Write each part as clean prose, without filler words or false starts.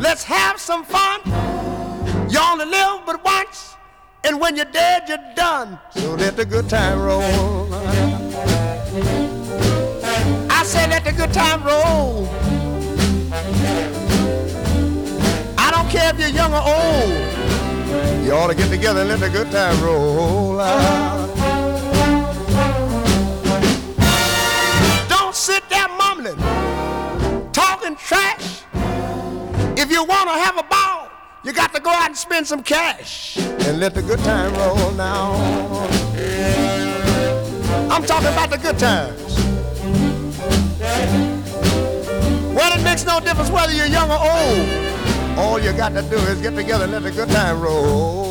Let's have some fun. You only live but once, and when you're dead, you're done. So let the good time roll. I say let the good time roll. I don't care if you're young or old. You ought to get together and let the good time roll. Don't sit there mumbling, talking trash. If you want to have a ball, you got to go out and spend some cash and let the good time roll now. I'm talking about the good times. Well, it makes no difference whether you're young or old. All you got to do is get together and let the good time roll.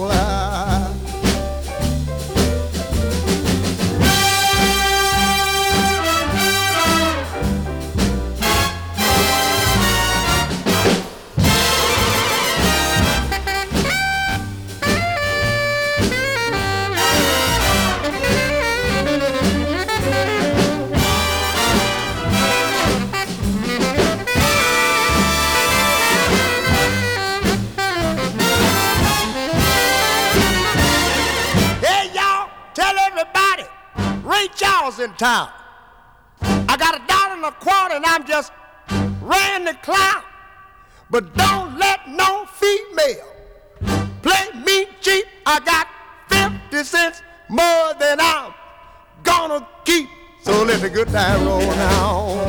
Charles in town. I got $1.25 and I'm just ran the clown. But don't let no female play me cheap. I got 50 cents more than I'm gonna keep. So let the good time roll now.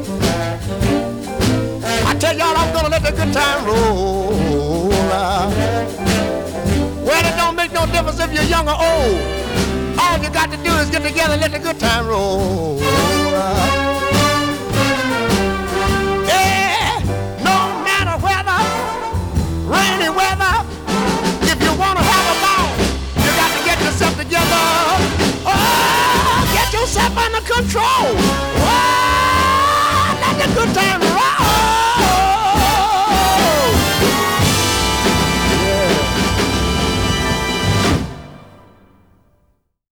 I tell y'all I'm gonna let the good time roll now. Well, it don't make no difference if you're young or old. All you got to do is get together and let the good time roll. Yeah, no matter weather, rainy weather, if you want to have a ball, you got to get yourself together. Oh, get yourself under control.